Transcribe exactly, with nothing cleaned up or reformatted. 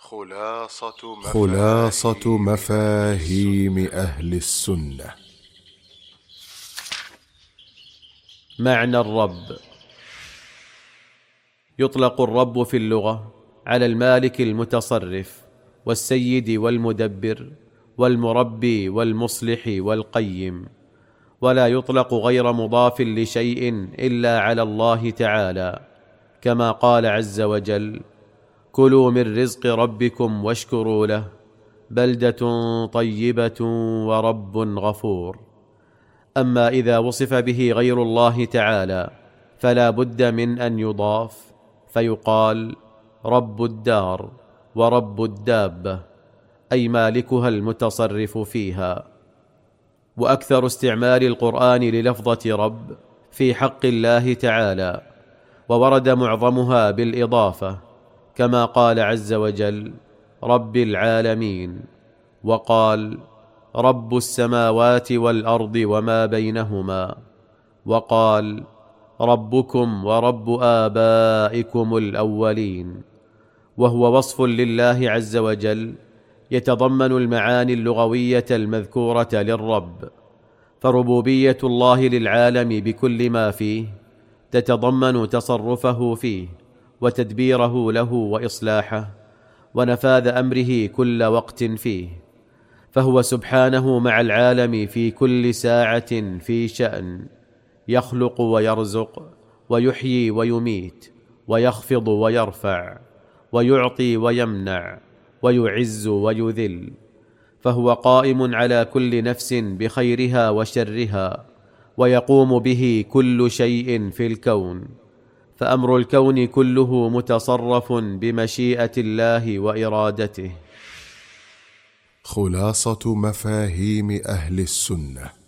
خلاصة مفاهيم, خلاصة مفاهيم أهل السنة. معنى الرب: يطلق الرب في اللغة على المالك المتصرف والسيد والمدبر والمربي والمصلح والقيم، ولا يطلق غير مضاف لشيء إلا على الله تعالى، كما قال عز وجل: كلوا من رزق ربكم واشكروا له بلدة طيبة ورب غفور. أما إذا وصف به غير الله تعالى فلا بد من أن يضاف، فيقال رب الدار ورب الدابة، أي مالكها المتصرف فيها. وأكثر استعمال القرآن للفظة رب في حق الله تعالى، وورد معظمها بالإضافة، كما قال عز وجل: رب العالمين، وقال: رب السماوات والأرض وما بينهما، وقال: ربكم ورب آبائكم الأولين. وهو وصف لله عز وجل يتضمن المعاني اللغوية المذكورة للرب، فربوبية الله للعالم بكل ما فيه تتضمن تصرفه فيه وتدبيره له وإصلاحه ونفاذ أمره كل وقت فيه، فهو سبحانه مع العالم في كل ساعة في شأن، يخلق ويرزق ويحيي ويميت ويخفض ويرفع ويعطي ويمنع ويعز ويذل، فهو قائم على كل نفس بخيرها وشرها، ويقوم به كل شيء في الكون، فأمر الكون كله متصرف بمشيئة الله وإرادته. خلاصة مفاهيم أهل السنة.